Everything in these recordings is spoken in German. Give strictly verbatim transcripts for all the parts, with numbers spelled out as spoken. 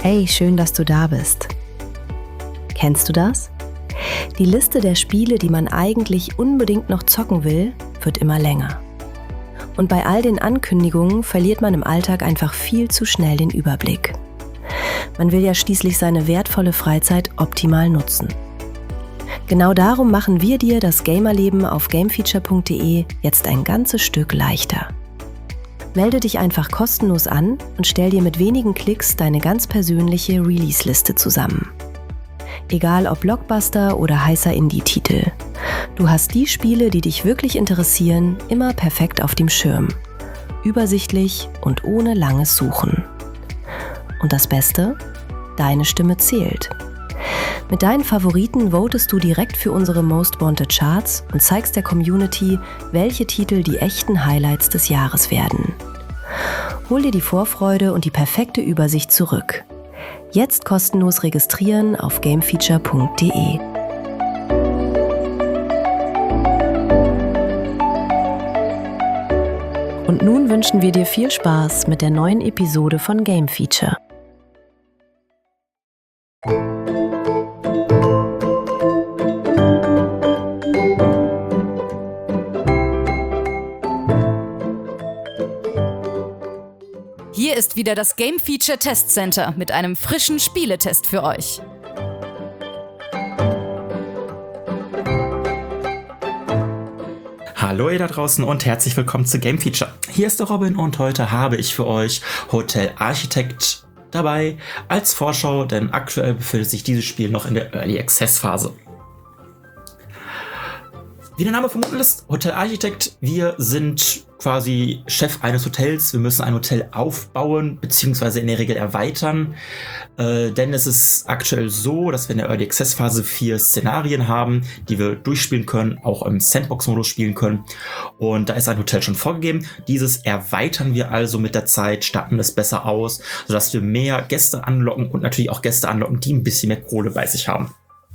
Hey, schön, dass du da bist. Kennst du das? Die Liste der Spiele, die man eigentlich unbedingt noch zocken will, wird immer länger. Und bei all den Ankündigungen verliert man im Alltag einfach viel zu schnell den Überblick. Man will ja schließlich seine wertvolle Freizeit optimal nutzen. Genau darum machen wir dir das Gamerleben auf gamefeature punkt de jetzt ein ganzes Stück leichter. Melde dich einfach kostenlos an und stell dir mit wenigen Klicks deine ganz persönliche Release-Liste zusammen. Egal ob Blockbuster oder heißer Indie-Titel. Du hast die Spiele, die dich wirklich interessieren, immer perfekt auf dem Schirm. Übersichtlich und ohne langes Suchen. Und das Beste? Deine Stimme zählt. Mit deinen Favoriten votest du direkt für unsere Most Wanted Charts und zeigst der Community, welche Titel die echten Highlights des Jahres werden. Hol dir die Vorfreude und die perfekte Übersicht zurück. Jetzt kostenlos registrieren auf gamefeature punkt de. Und nun wünschen wir dir viel Spaß mit der neuen Episode von Game Feature. Hier ist wieder das Game Feature Test Center mit einem frischen Spieletest für euch. Hallo ihr da draußen und herzlich willkommen zu Game Feature. Hier ist der Robin und heute habe ich für euch Hotel Architect dabei als Vorschau, denn aktuell befindet sich dieses Spiel noch in der Early Access Phase. Wie der Name vermuten lässt, Hotel Architect, wir sind quasi Chef eines Hotels. Wir müssen ein Hotel aufbauen bzw. in der Regel erweitern, äh, denn es ist aktuell so, dass wir in der Early Access Phase vier Szenarien haben, die wir durchspielen können, auch im Sandbox-Modus spielen können, und da ist ein Hotel schon vorgegeben. Dieses erweitern wir also mit der Zeit, statten es besser aus, sodass wir mehr Gäste anlocken und natürlich auch Gäste anlocken, die ein bisschen mehr Kohle bei sich haben.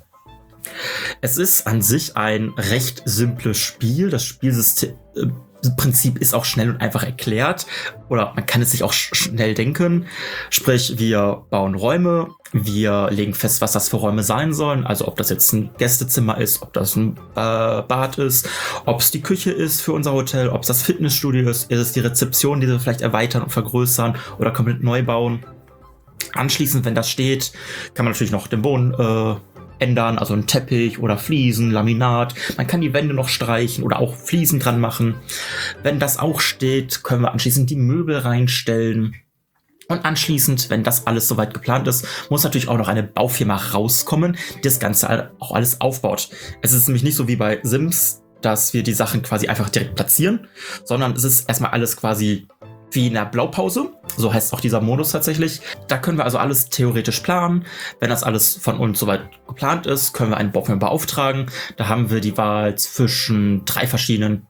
Es ist an sich ein recht simples Spiel. Das Spielsystem äh, Prinzip ist auch schnell und einfach erklärt, oder man kann es sich auch sch- schnell denken. Sprich, wir bauen Räume, wir legen fest, was das für Räume sein sollen, also ob das jetzt ein Gästezimmer ist, ob das ein äh, Bad ist, ob es die Küche ist für unser Hotel, ob es das Fitnessstudio ist, ist es die Rezeption, die wir vielleicht erweitern und vergrößern oder komplett neu bauen. Anschließend, wenn das steht, kann man natürlich noch den Boden äh, ändern, also ein Teppich oder Fliesen, Laminat. Man kann die Wände noch streichen oder auch Fliesen dran machen. Wenn das auch steht, können wir anschließend die Möbel reinstellen. Und anschließend, wenn das alles soweit geplant ist, muss natürlich auch noch eine Baufirma rauskommen, die das Ganze auch alles aufbaut. Es ist nämlich nicht so wie bei Sims, dass wir die Sachen quasi einfach direkt platzieren, sondern es ist erstmal alles quasi wie in der Blaupause, so heißt auch dieser Modus tatsächlich. Da können wir also alles theoretisch planen. Wenn das alles von uns soweit geplant ist, können wir einen Baufirma beauftragen. Da haben wir die Wahl zwischen drei verschiedenen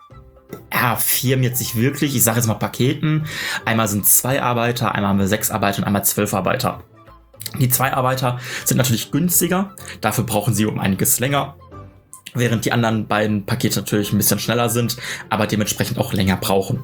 ja, Firmen jetzt nicht wirklich, ich sage jetzt mal Paketen. Einmal sind zwei Arbeiter, einmal haben wir sechs Arbeiter und einmal zwölf Arbeiter. Die zwei Arbeiter sind natürlich günstiger, dafür brauchen sie um einiges länger, während die anderen beiden Pakete natürlich ein bisschen schneller sind, aber dementsprechend auch länger brauchen.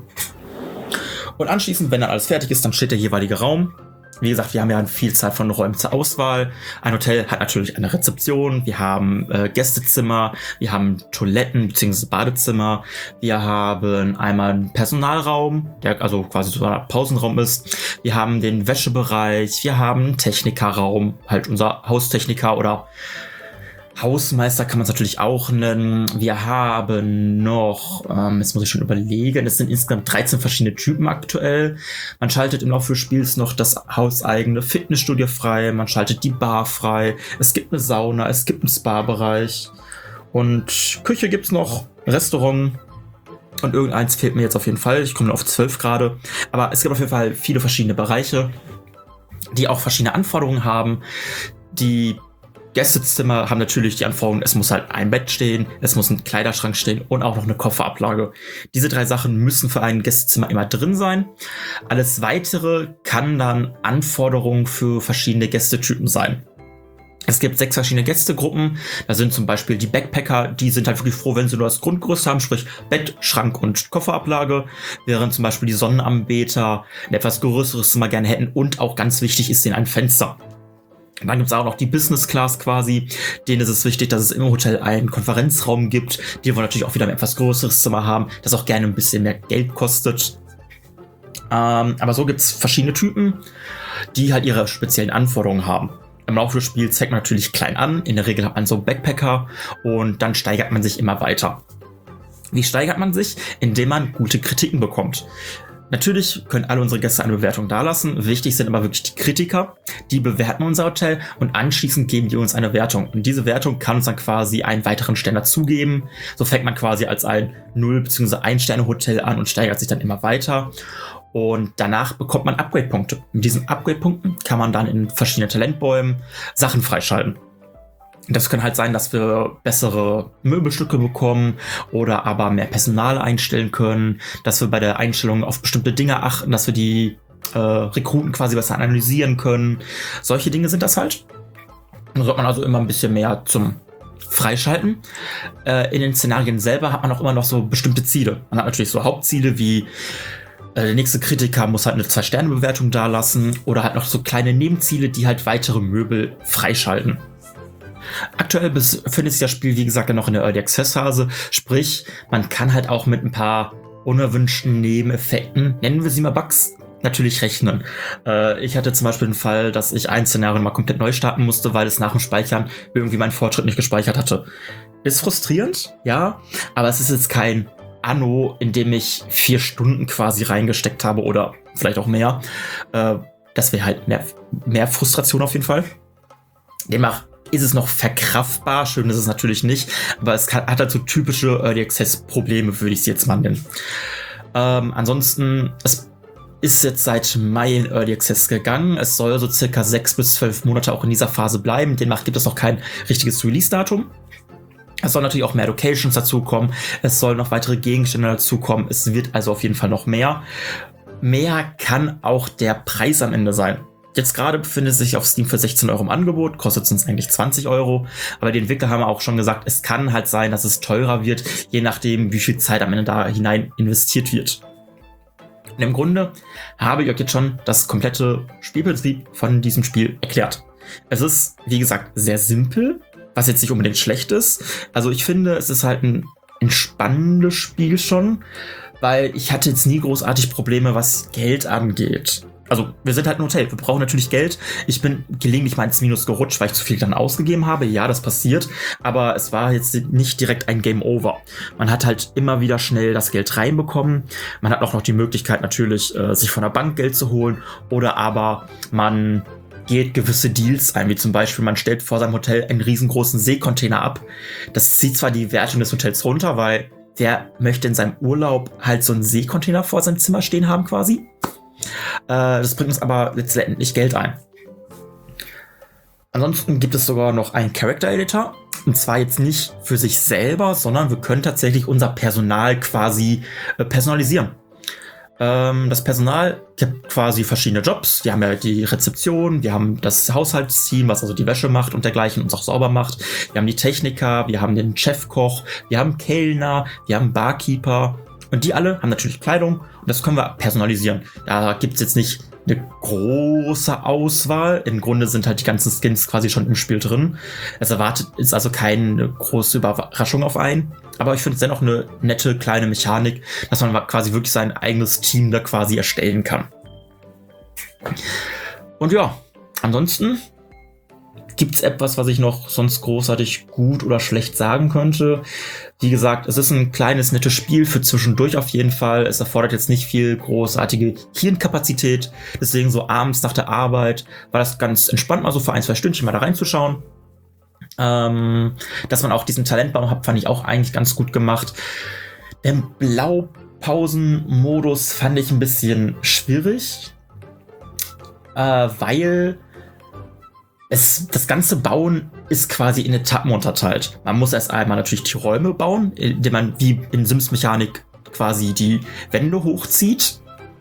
Und anschließend, wenn dann alles fertig ist, dann steht der jeweilige Raum. Wie gesagt, wir haben ja eine Vielzahl von Räumen zur Auswahl. Ein Hotel hat natürlich eine Rezeption, wir haben äh, Gästezimmer, wir haben Toiletten bzw. Badezimmer, wir haben einmal einen Personalraum, der also quasi so ein Pausenraum ist. Wir haben den Wäschebereich, wir haben einen Technikerraum, halt unser Haustechniker oder Hausmeister kann man es natürlich auch nennen. Wir haben noch, ähm, jetzt muss ich schon überlegen, es sind insgesamt dreizehn verschiedene Typen aktuell. Man schaltet im Laufe des Spiels noch das hauseigene Fitnessstudio frei, man schaltet die Bar frei, es gibt eine Sauna, es gibt einen Spa-Bereich und Küche gibt's noch, Restaurant und irgendeins fehlt mir jetzt auf jeden Fall, ich komme nur auf zwölf gerade, aber es gibt auf jeden Fall viele verschiedene Bereiche, die auch verschiedene Anforderungen haben. Die Gästezimmer haben natürlich die Anforderungen, es muss halt ein Bett stehen, es muss ein Kleiderschrank stehen und auch noch eine Kofferablage. Diese drei Sachen müssen für ein Gästezimmer immer drin sein. Alles Weitere kann dann Anforderungen für verschiedene Gästetypen sein. Es gibt sechs verschiedene Gästegruppen. Da sind zum Beispiel die Backpacker, die sind halt wirklich froh, wenn sie nur das Grundgerüst haben, sprich Bett, Schrank und Kofferablage. Während zum Beispiel die Sonnenanbeter ein etwas größeres Zimmer gerne hätten und auch ganz wichtig ist denen ein Fenster. Und dann gibt es auch noch die Business Class quasi. Denen ist es wichtig, dass es im Hotel einen Konferenzraum gibt. Die wollen natürlich auch wieder ein etwas größeres Zimmer haben, das auch gerne ein bisschen mehr Geld kostet. Ähm, aber so gibt es verschiedene Typen, die halt ihre speziellen Anforderungen haben. Im Laufe des Spiels fängt man natürlich klein an. In der Regel hat man so Backpacker und dann steigert man sich immer weiter. Wie steigert man sich? Indem man gute Kritiken bekommt. Natürlich können alle unsere Gäste eine Bewertung dalassen. Wichtig sind aber wirklich die Kritiker. Die bewerten unser Hotel und anschließend geben die uns eine Wertung. Und diese Wertung kann uns dann quasi einen weiteren Stern dazugeben. So fängt man quasi als ein null- bzw. ein Sterne Hotel an und steigert sich dann immer weiter. Und danach bekommt man Upgrade-Punkte. Mit diesen Upgrade-Punkten kann man dann in verschiedenen Talentbäumen Sachen freischalten. Das kann halt sein, dass wir bessere Möbelstücke bekommen oder aber mehr Personal einstellen können, dass wir bei der Einstellung auf bestimmte Dinge achten, dass wir die äh, Rekruten quasi besser analysieren können. Solche Dinge sind das halt. Da sollte man also immer ein bisschen mehr zum Freischalten. Äh, in den Szenarien selber hat man auch immer noch so bestimmte Ziele. Man hat natürlich so Hauptziele wie der nächste Kritiker muss halt eine zwei Sterne Bewertung dalassen oder halt noch so kleine Nebenziele, die halt weitere Möbel freischalten. Aktuell befindet sich das Spiel, wie gesagt, noch in der Early Access Phase, sprich, man kann halt auch mit ein paar unerwünschten Nebeneffekten, nennen wir sie mal Bugs, natürlich rechnen. Äh, ich hatte zum Beispiel den Fall, dass ich ein Szenario mal komplett neu starten musste, weil es nach dem Speichern irgendwie meinen Fortschritt nicht gespeichert hatte. Ist frustrierend, ja, aber es ist jetzt kein Anno, in dem ich vier Stunden quasi reingesteckt habe oder vielleicht auch mehr. Äh, das wäre halt mehr, mehr Frustration auf jeden Fall. Demnach ist es noch verkraftbar, schön ist es natürlich nicht, aber es kann, hat halt so typische Early Access Probleme, würde ich es jetzt mal nennen. Ähm, ansonsten, es ist jetzt seit Mai in Early Access gegangen. Es soll so circa sechs bis zwölf Monate auch in dieser Phase bleiben. Demnach gibt es noch kein richtiges Release-Datum. Es soll natürlich auch mehr Locations dazukommen. Es soll noch weitere Gegenstände dazukommen. Es wird also auf jeden Fall noch mehr. Mehr kann auch der Preis am Ende sein. Jetzt gerade befindet es sich auf Steam für sechzehn Euro im Angebot, kostet es uns eigentlich zwanzig Euro. Aber die Entwickler haben auch schon gesagt, es kann halt sein, dass es teurer wird, je nachdem, wie viel Zeit am Ende da hinein investiert wird. Und im Grunde habe ich euch jetzt schon das komplette Spielprinzip von diesem Spiel erklärt. Es ist, wie gesagt, sehr simpel, was jetzt nicht unbedingt schlecht ist. Also ich finde, es ist halt ein entspannendes Spiel schon, weil ich hatte jetzt nie großartig Probleme, was Geld angeht. Also wir sind halt ein Hotel, wir brauchen natürlich Geld. Ich bin gelegentlich mal ins Minus gerutscht, weil ich zu viel dann ausgegeben habe. Ja, das passiert, aber es war jetzt nicht direkt ein Game Over. Man hat halt immer wieder schnell das Geld reinbekommen. Man hat auch noch die Möglichkeit natürlich, äh, sich von der Bank Geld zu holen oder aber man geht gewisse Deals ein, wie zum Beispiel, man stellt vor seinem Hotel einen riesengroßen Seekontainer ab. Das zieht zwar die Wertung des Hotels runter, weil wer möchte in seinem Urlaub halt so einen Seekontainer vor seinem Zimmer stehen haben quasi. Äh, das bringt uns aber letztendlich Geld ein. Ansonsten gibt es sogar noch einen Character Editor. Und zwar jetzt nicht für sich selber, sondern wir können tatsächlich unser Personal quasi äh, personalisieren. Ähm, das Personal gibt quasi verschiedene Jobs. Wir haben ja die Rezeption, wir haben das Haushaltsteam, was also die Wäsche macht und dergleichen und auch sauber macht. Wir haben die Techniker, wir haben den Chefkoch, wir haben Kellner, wir haben Barkeeper. Und die alle haben natürlich Kleidung und das können wir personalisieren. Da gibt es jetzt nicht eine große Auswahl. Im Grunde sind halt die ganzen Skins quasi schon im Spiel drin. Es erwartet, ist also keine große Überraschung auf einen. Aber ich finde es dennoch eine nette kleine Mechanik, dass man quasi wirklich sein eigenes Team da quasi erstellen kann. Und ja, ansonsten gibt es etwas, was ich noch sonst großartig gut oder schlecht sagen könnte. Wie gesagt, es ist ein kleines, nettes Spiel für zwischendurch auf jeden Fall. Es erfordert jetzt nicht viel großartige Hirnkapazität. Deswegen so abends nach der Arbeit war das ganz entspannt, mal so für ein, zwei Stündchen mal da reinzuschauen. Ähm, dass man auch diesen Talentbaum hat, fand ich auch eigentlich ganz gut gemacht. Den Blaupausen-Modus fand ich ein bisschen schwierig, äh, weil Es, das ganze Bauen ist quasi in Etappen unterteilt. Man muss erst einmal natürlich die Räume bauen, indem man wie in Sims-Mechanik quasi die Wände hochzieht.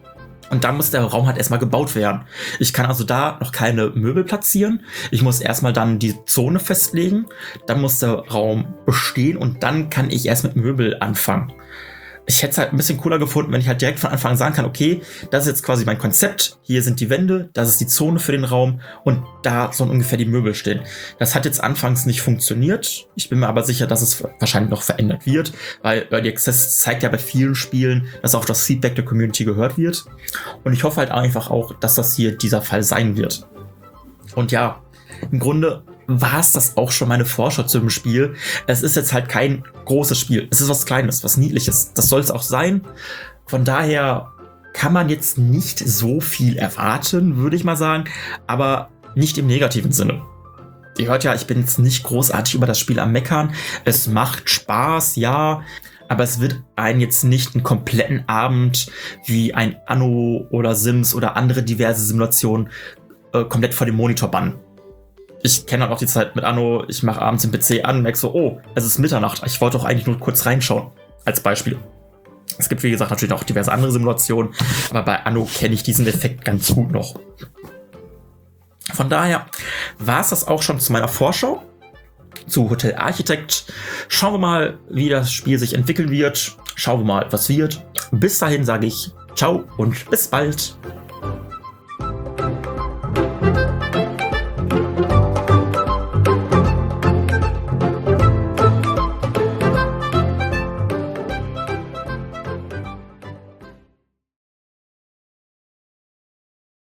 Und dann muss der Raum halt erstmal gebaut werden. Ich kann also da noch keine Möbel platzieren. Ich muss erstmal dann die Zone festlegen. Dann muss der Raum bestehen und dann kann ich erst mit Möbel anfangen. Ich hätte es halt ein bisschen cooler gefunden, wenn ich halt direkt von Anfang an sagen kann, okay, das ist jetzt quasi mein Konzept, hier sind die Wände, das ist die Zone für den Raum und da sollen ungefähr die Möbel stehen. Das hat jetzt anfangs nicht funktioniert. Ich bin mir aber sicher, dass es wahrscheinlich noch verändert wird, weil Early Access zeigt ja bei vielen Spielen, dass auch das Feedback der Community gehört wird. Und ich hoffe halt einfach auch, dass das hier dieser Fall sein wird. Und ja, im Grunde war es das auch schon meine Vorschau zu dem Spiel. Es ist jetzt halt kein großes Spiel. Es ist was Kleines, was Niedliches. Das soll es auch sein. Von daher kann man jetzt nicht so viel erwarten, würde ich mal sagen. Aber nicht im negativen Sinne. Ihr hört ja, ich bin jetzt nicht großartig über das Spiel am Meckern. Es macht Spaß, ja. Aber es wird einen jetzt nicht einen kompletten Abend wie ein Anno oder Sims oder andere diverse Simulationen äh, komplett vor dem Monitor bannen. Ich kenne dann auch die Zeit mit Anno, ich mache abends den P C an und merke so, oh, es ist Mitternacht, ich wollte doch eigentlich nur kurz reinschauen, als Beispiel. Es gibt, wie gesagt, natürlich auch diverse andere Simulationen, aber bei Anno kenne ich diesen Effekt ganz gut noch. Von daher war es das auch schon zu meiner Vorschau zu Hotel Architect. Schauen wir mal, wie das Spiel sich entwickeln wird. Schauen wir mal, was wird. Bis dahin sage ich ciao und bis bald.